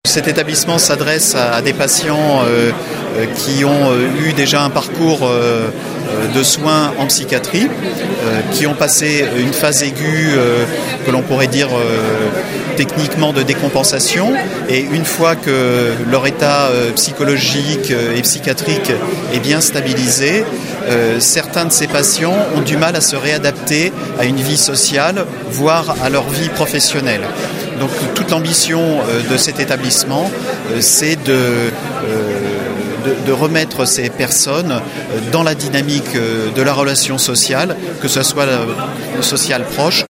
cet établissement s'adresse à des patients qui ont eu déjà un parcours de soins en psychiatrie, qui ont passé une phase aiguë que l'on pourrait dire techniquement de décompensation, et une fois que leur état psychologique et psychiatrique est bien stabilisé, certains de ces patients ont du mal à se réadapter à une vie sociale, voire à leur vie professionnelle. Donc toute l'ambition de cet établissement, c'est de remettre ces personnes dans la dynamique de la relation sociale, que ce soit sociale proche